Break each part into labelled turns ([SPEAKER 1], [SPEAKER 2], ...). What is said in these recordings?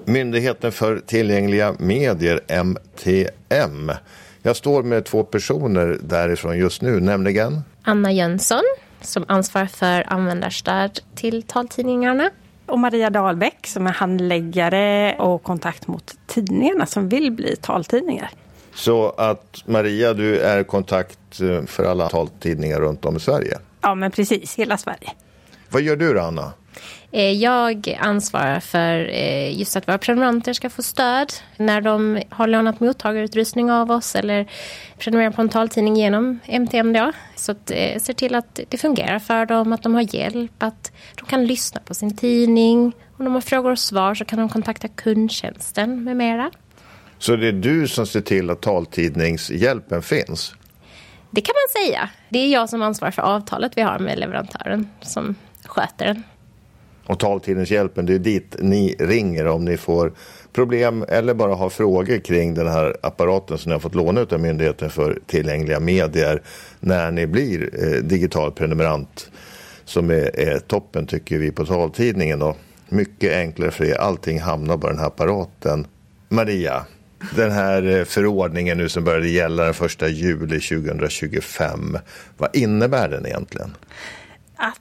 [SPEAKER 1] Myndigheten för tillgängliga medier, MTM. Jag står med 2 personer därifrån just nu, nämligen
[SPEAKER 2] Anna Jönsson som ansvarar för användarstöd till taltidningarna.
[SPEAKER 3] Och Maria Dahlbäck som är handläggare och kontakt mot tidningarna som vill bli taltidningar.
[SPEAKER 1] Så att Maria, du är kontakt för alla taltidningar runt om i Sverige?
[SPEAKER 3] Ja, men precis. Hela Sverige.
[SPEAKER 1] Vad gör du, Anna?
[SPEAKER 2] Jag ansvarar för just att våra prenumeranter ska få stöd när de har lånat mottagarutrustning av oss eller prenumererar på en taltidning genom MTM då. Så att se till att det fungerar för dem, att de har hjälp, att de kan lyssna på sin tidning. Om de har frågor och svar så kan de kontakta kundtjänsten med mera.
[SPEAKER 1] Så det är du som ser till att taltidningshjälpen finns?
[SPEAKER 2] Det kan man säga. Det är jag som ansvarar för avtalet vi har med leverantören som sköter den.
[SPEAKER 1] Och taltidningshjälpen, det är dit ni ringer om ni får problem eller bara har frågor kring den här apparaten som ni har fått låna ut av Myndigheten för tillgängliga medier när ni blir digital prenumerant, som är toppen tycker vi på taltidningen då. Mycket enklare för er, allting hamnar på den här apparaten. Maria, den här förordningen nu som började gälla den 1 juli 2025, vad innebär den egentligen?
[SPEAKER 3] Att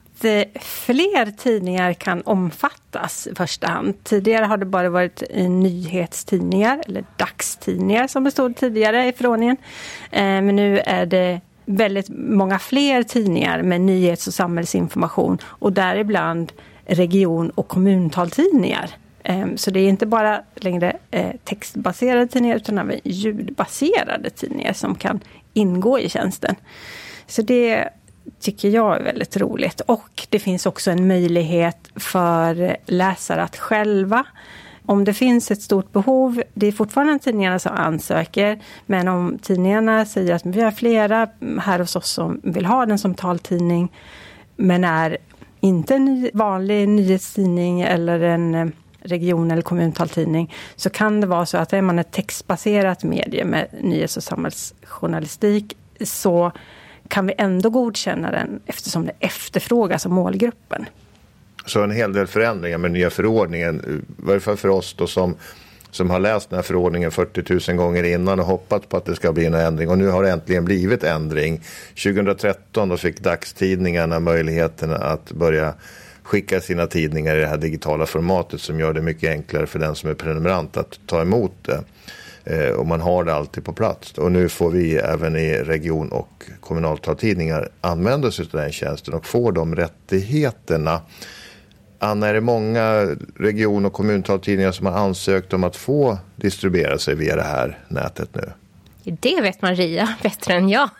[SPEAKER 3] fler tidningar kan omfattas i första hand. Tidigare har det bara varit nyhetstidningar eller dagstidningar som bestod tidigare i förordningen. Men nu är det väldigt många fler tidningar med nyhets- och samhällsinformation och däribland region- och kommuntaltidningar. Så det är inte bara längre textbaserade tidningar utan även ljudbaserade tidningar som kan ingå i tjänsten. Så det tycker jag är väldigt roligt. Och det finns också en möjlighet för läsare att själva, om det finns ett stort behov, det är fortfarande tidningarna som ansöker, men om tidningarna säger att vi har flera här hos oss som vill ha den som taltidning men är inte en vanlig nyhetstidning eller en region- eller kommuntaltidning, så kan det vara så att är man ett textbaserat medie med nyhets- och samhällsjournalistik så kan vi ändå godkänna den eftersom det efterfrågas av målgruppen.
[SPEAKER 1] Så en hel del förändringar med nya förordningen, i varje fall för oss då som har läst den här förordningen 40 000 gånger innan och hoppat på att det ska bli en ändring. Och nu har det äntligen blivit ändring. 2013 då fick dagstidningarna möjligheten att börja skicka sina tidningar i det här digitala formatet som gör det mycket enklare för den som är prenumerant att ta emot det. Och man har det alltid på plats. Och nu får vi även i region- och kommunaltaltidningar använda sig av den tjänsten och få de rättigheterna. Anna, är det många region- och kommuntaltidningar som har ansökt om att få distribuera sig via det här nätet nu?
[SPEAKER 2] Det vet Maria bättre än jag.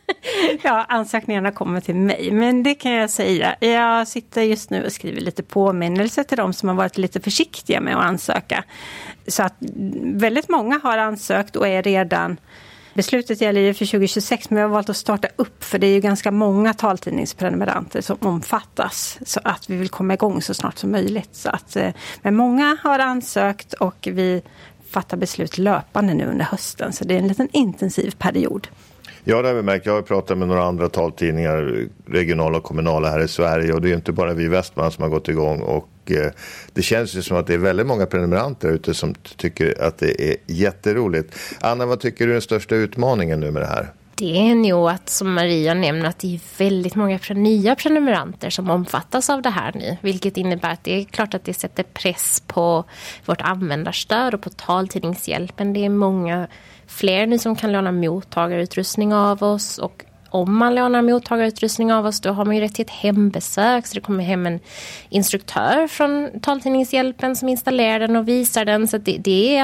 [SPEAKER 3] Ja, ansökningarna kommer till mig, men det kan jag säga. Jag sitter just nu och skriver lite påminnelse till de som har varit lite försiktiga med att ansöka. Så att väldigt många har ansökt och är redan... Beslutet gäller ju för 2026, men vi har valt att starta upp för det är ju ganska många taltidningsprenumeranter som omfattas, så att vi vill komma igång så snart som möjligt. Så att, men många har ansökt och vi fattar beslut löpande nu under hösten, så det är en liten intensiv period.
[SPEAKER 1] Ja, det har vi märkt. Jag har pratat med några andra taltidningar, regionala och kommunala här i Sverige, och det är inte bara vi i Västmanland som har gått igång, och det känns ju som att det är väldigt många prenumeranter ute som tycker att det är jätteroligt. Anna, vad tycker du är den största utmaningen nu med det här?
[SPEAKER 2] Det är nog att, som Maria nämner, att det är väldigt många nya prenumeranter som omfattas av det här nu. Vilket innebär att det är klart att det sätter press på vårt användarstöd och på taltidningshjälpen. Det är många fler nu som kan låna mottagarutrustning av oss, och om man lånar mottagarutrustning av oss då har man ju rätt till ett hembesök, så det kommer hem en instruktör från taltidningshjälpen som installerar den och visar den. Så det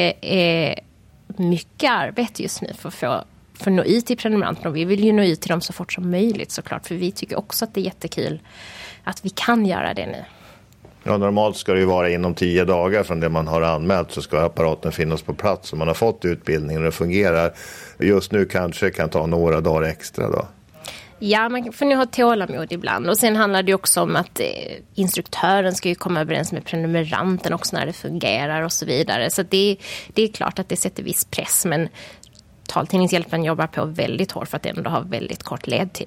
[SPEAKER 2] är mycket arbete just nu för att nå ut till prenumeranterna, och vi vill ju nå ut till dem så fort som möjligt såklart, för vi tycker också att det är jättekul att vi kan göra det nu.
[SPEAKER 1] Ja, normalt ska det ju vara inom 10 dagar från det man har anmält, så ska apparaten finnas på plats och man har fått utbildningen och det fungerar. Just nu kanske kan ta några dagar extra då. Ja,
[SPEAKER 2] man får nu ha tålamod ibland. Och sen handlar det också om att instruktören ska ju komma överens med prenumeranten också när det fungerar och så vidare. Så det är klart att det sätter viss press, men taltidningshjälpen jobbar på väldigt hårt för att ändå ha väldigt kort ledtid.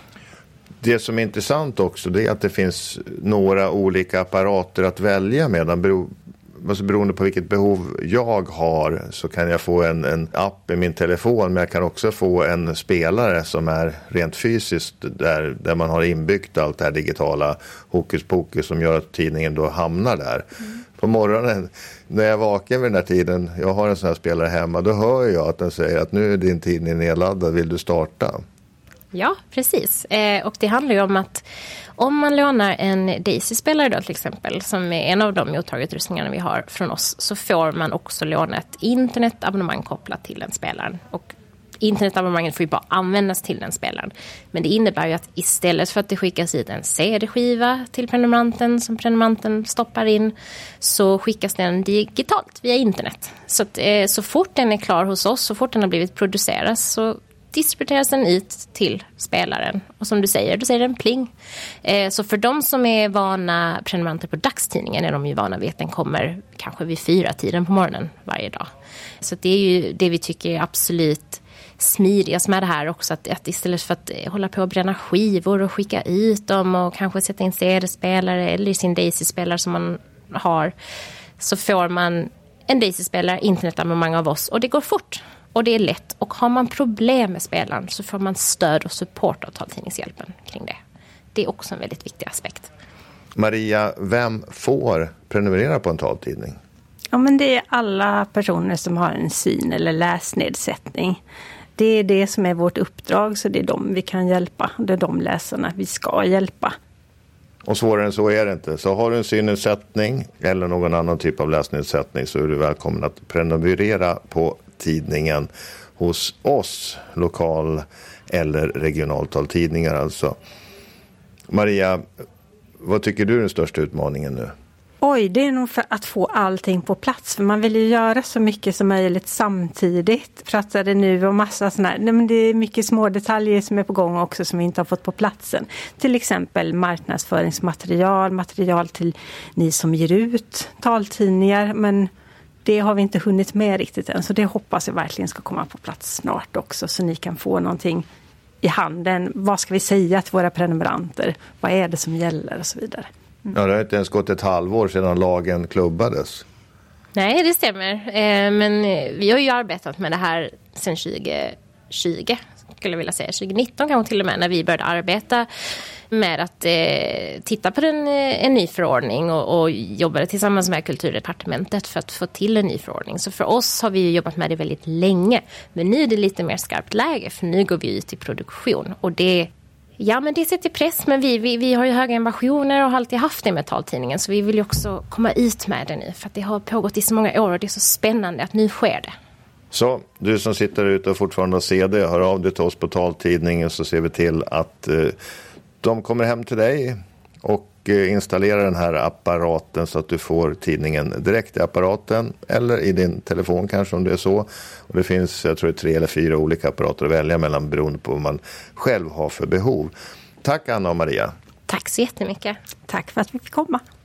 [SPEAKER 1] Det som är intressant också, det är att det finns några olika apparater att välja mellan. alltså beroende på vilket behov jag har så kan jag få en app i min telefon, men jag kan också få en spelare som är rent fysiskt där man har inbyggt allt det här digitala hokus pokus som gör att tidningen då hamnar där. På morgonen när jag är vaken vid den här tiden, jag har en sån här spelare hemma, då hör jag att den säger att nu är din tidning nedladdad, vill du starta?
[SPEAKER 2] Ja, precis. Och det handlar ju om att om man lånar en Daisy-spelare då till exempel, som är en av de mottagarutrustningarna vi har från oss, så får man också låna ett internetabonnemang kopplat till den spelaren. Och internetabonnemanget får ju bara användas till den spelaren. Men det innebär ju att istället för att det skickas hit en CD-skiva till prenumeranten som prenumeranten stoppar in, så skickas den digitalt via internet. Så att, så fort den är klar hos oss, så fort den har blivit producerad, så distribueras den ut till spelaren. Och som du säger, då säger den pling. Så för de som är vana prenumeranter på dagstidningen är de ju vana vid att den kommer kanske vid 4-tiden på morgonen varje dag. Så det är ju det vi tycker är absolut smidigast med det här också. Att istället för att hålla på att bränna skivor och skicka ut dem och kanske sätta in CD-spelare eller sin Daisy-spelare som man har, så får man en Daisy-spelare, internetabonnemang av oss, och det går fort. Och det är lätt. Och har man problem med spelaren så får man stöd och support av Taltidningshjälpen kring det. Det är också en väldigt viktig aspekt.
[SPEAKER 1] Maria, vem får prenumerera på en taltidning?
[SPEAKER 3] Ja, men det är alla personer som har en syn- eller läsnedsättning. Det är det som är vårt uppdrag, så det är dem vi kan hjälpa. Det är de läsarna vi ska hjälpa.
[SPEAKER 1] Och svårare än så är det inte. Så har du en synnedsättning eller någon annan typ av läsnedsättning, så är du välkommen att prenumerera på tidningen hos oss, lokal- eller regionaltaltidningar alltså. Maria, vad tycker du är den största utmaningen nu?
[SPEAKER 3] Oj, det är nog för att få allting på plats. För man vill ju göra så mycket som möjligt samtidigt. Pratar det nu om massa sådana här. Nej, men det är mycket små detaljer som är på gång också som vi inte har fått på platsen. Till exempel marknadsföringsmaterial, material till ni som ger ut taltidningar. Men det har vi inte hunnit med riktigt än. Så det hoppas jag verkligen ska komma på plats snart också. Så ni kan få någonting i handen. Vad ska vi säga till våra prenumeranter? Vad är det som gäller och så vidare.
[SPEAKER 1] Ja, det har inte ens gått ett halvår sedan lagen klubbades.
[SPEAKER 2] Nej, det stämmer. Men vi har ju arbetat med det här sedan 2020, skulle jag vilja säga. 2019 kanske till och med, när vi började arbeta med att titta på en ny förordning och jobbade tillsammans med Kulturdepartementet för att få till en ny förordning. Så för oss har vi ju jobbat med det väldigt länge. Men nu är det lite mer skarpt läge, för nu går vi ut i produktion. Och det sätter press, men vi har ju höga ambitioner och har alltid haft det med taltidningen. Så vi vill ju också komma ut med det nu, för att det har pågått i så många år och det är så spännande att nu sker det.
[SPEAKER 1] Så, du som sitter ute och fortfarande ser det, hör av dig till oss på taltidningen, så ser vi till att de kommer hem till dig och installerar den här apparaten så att du får tidningen direkt i apparaten eller i din telefon kanske, om det är så. Och det finns, jag tror, 3 eller 4 olika apparater att välja mellan beroende på vad man själv har för behov. Tack Anna och Maria.
[SPEAKER 2] Tack så jättemycket.
[SPEAKER 3] Tack för att vi fick komma.